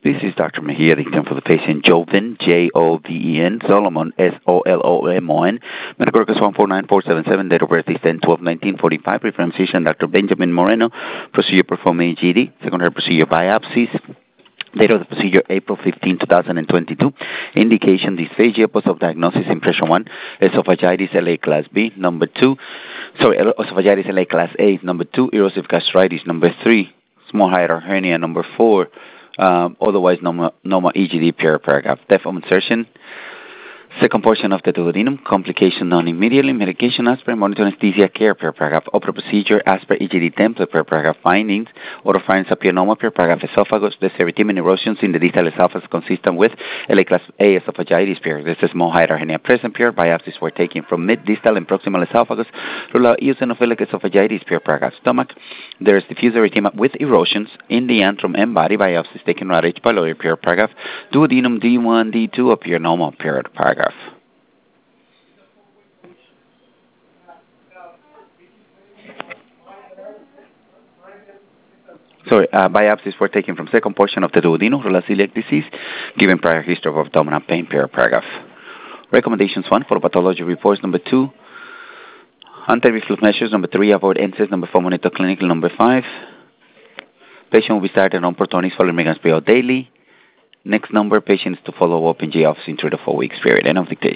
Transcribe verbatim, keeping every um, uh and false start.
This is Doctor Mejia dictating for the patient Joven, J O V E N, Solomon, S O L O M O N. Medical records one four nine four seven seven, date of birth is ten twelve nineteen forty-five. Reference physician Doctor Benjamin Moreno. Procedure performed A G D. Secondary procedure biopsies. Date of the procedure April fifteenth, twenty twenty-two. Indication dysphagia. Post of diagnosis impression one. Esophagitis L A class B. Number two. Sorry, esophagitis L A class A. Number two. Erosive gastritis. Number three. Small hiatal hernia. Number four. Um, otherwise normal, normal E G D per paragraph. Depth of insertion. Second portion of the duodenum. Complication known immediately. Medication as per monitor anesthesia care per paragraph. Opera procedure as per E G D template per paragraph. Findings. Oropharynx appear normal per paragraph. Esophagus. The erythema erosions in the distal esophagus consistent with L A class A esophagitis period. This is small hiatal hernia present period. Biopsies were taken from mid, distal, and proximal esophagus. Rule out eosinophilic esophagitis per paragraph. Stomach. There is diffuse erythema with erosions in the antrum and body. Biopsies taken right H. pylori per paragraph. Duodenum D one, D two appear normal per paragraph. Sorry, uh, biopsies were taken from second portion of the duodenum, celiac disease, given prior history of abdominal pain per paragraph. Recommendations one, for pathology reports. Number two, anti-reflux measures. Number three, avoid N SAIDs. Number four, monitor clinical. Number five, patient will be started on Protonix following milligrams per hour daily. Next number, patients to follow up in J office in three to four weeks period. End of dictation.